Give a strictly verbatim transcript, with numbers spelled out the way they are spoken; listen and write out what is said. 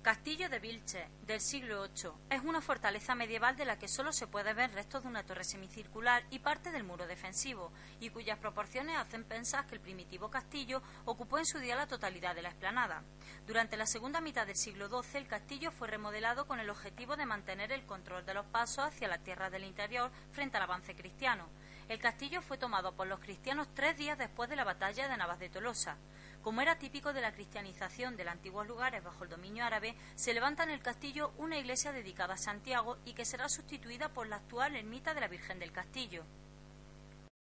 Castillo de Vilches, del siglo ocho, es una fortaleza medieval de la que solo se puede ver restos de una torre semicircular y parte del muro defensivo, y cuyas proporciones hacen pensar que el primitivo castillo ocupó en su día la totalidad de la explanada. Durante la segunda mitad del siglo doce, el castillo fue remodelado con el objetivo de mantener el control de los pasos hacia la tierra del interior frente al avance cristiano. El castillo fue tomado por los cristianos tres días después de la batalla de Navas de Tolosa. Como era típico de la cristianización de los antiguos lugares bajo el dominio árabe, se levanta en el castillo una iglesia dedicada a Santiago y que será sustituida por la actual ermita de la Virgen del Castillo.